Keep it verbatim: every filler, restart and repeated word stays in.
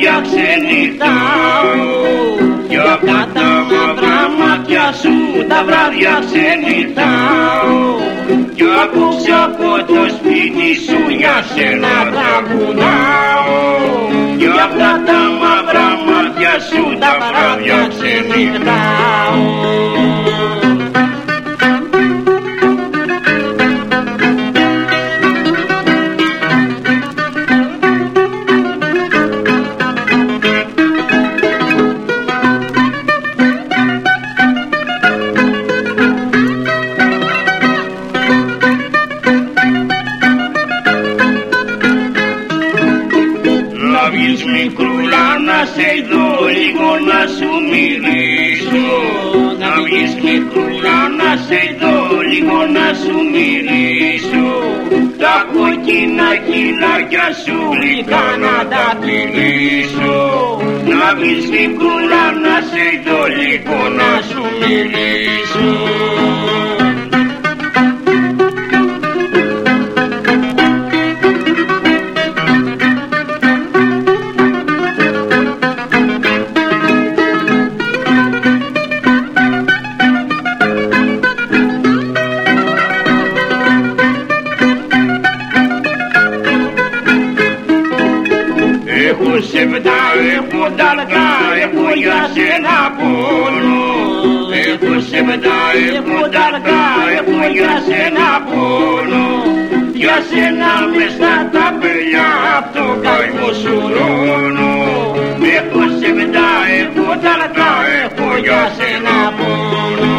βράδια ξενυχτάω, κι αυτά τα μαύρα μάτια σου τα βράδια ξενυχτάω, κι απόψε από το σπίτι σου για σένα τραγουδάω, κι αυτά τα μαύρα μάτια σου τα βράδια ξενυχτάω. Μικρούλα να σε δω λίγο να σου μιλήσω, να βγεις μικρούλα να σε δω λίγο να σου μιλήσω, τα κόκκινα χειλάκια σου γλυκά να τα φιλήσω, να βγεις μικρούλα να σε δω λίγο να σου μιλήσω. Έχω σεβδά, έχω ταλκά, έχω για σένα πόνο. Έχω σεβδά, έχω ταλκά, έχω για σένα πόνο. Για σένα μες στα τα παιδιά απ' το καημό σου ρώνω. Έχω σεβδά, έχω ταλκά, έχω για σένα πόνο.